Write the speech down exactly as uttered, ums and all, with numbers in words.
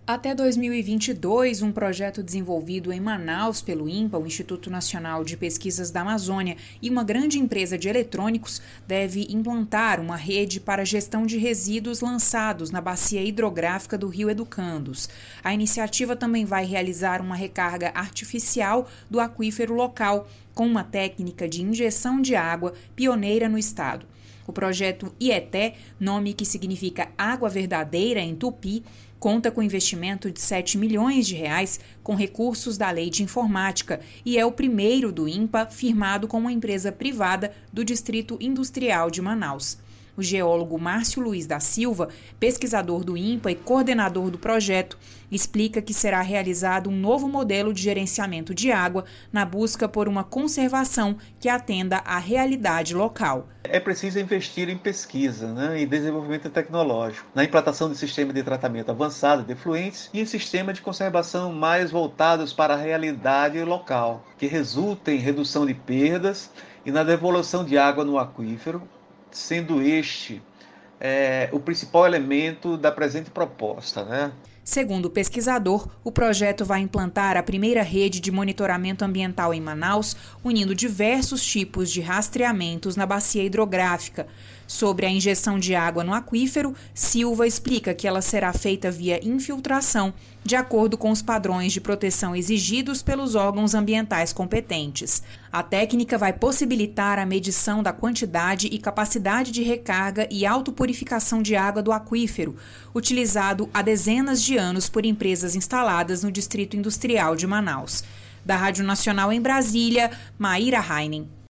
Até dois mil e vinte e dois, um projeto desenvolvido em Manaus pelo INPA, o Instituto Nacional de Pesquisas da Amazônia, e uma grande empresa de eletrônicos deve implantar uma rede para gestão de resíduos lançados na bacia hidrográfica do Rio Educandos. A iniciativa também vai realizar uma recarga artificial do aquífero local, com uma técnica de injeção de água pioneira no estado. O projeto Ieté, nome que significa água verdadeira em tupi, conta com investimento de sete milhões de reais com recursos da Lei de Informática e é o primeiro do INPA firmado com uma empresa privada do Distrito Industrial de Manaus. O geólogo Márcio Luiz da Silva, pesquisador do INPA e coordenador do projeto, explica que será realizado um novo modelo de gerenciamento de água na busca por uma conservação que atenda à realidade local. É preciso investir em pesquisa, né, em desenvolvimento tecnológico, na implantação de sistemas de tratamento avançado de efluentes e em sistemas de conservação mais voltados para a realidade local, que resultem em redução de perdas e na devolução de água no aquífero, sendo este é, o principal elemento da presente proposta, né? Segundo o pesquisador, o projeto vai implantar a primeira rede de monitoramento ambiental em Manaus, unindo diversos tipos de rastreamentos na bacia hidrográfica. Sobre a injeção de água no aquífero, Silva explica que ela será feita via infiltração, de acordo com os padrões de proteção exigidos pelos órgãos ambientais competentes. A técnica vai possibilitar a medição da quantidade e capacidade de recarga e autopurificação de água do aquífero, utilizado há dezenas de anos por empresas instaladas no Distrito Industrial de Manaus. Da Rádio Nacional em Brasília, Maíra Heinen.